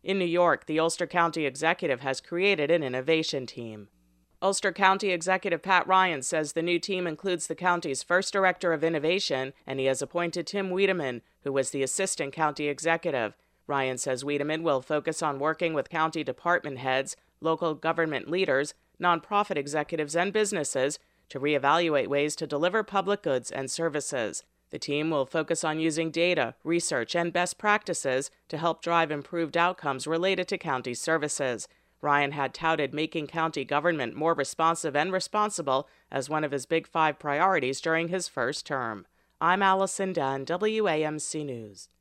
In New York, the Ulster County Executive has created an innovation team. Ulster County Executive Pat Ryan says the new team includes the county's first director of innovation, and he has appointed Tim Wiedemann, who was the assistant county executive. Ryan says Wiedemann will focus on working with county department heads, local government leaders, nonprofit executives, and businesses to reevaluate ways to deliver public goods and services. The team will focus on using data, research, and best practices to help drive improved outcomes related to county services. Ryan had touted making county government more responsive and responsible as one of his Big Five priorities during his first term. I'm Allison Dunn, WAMC News.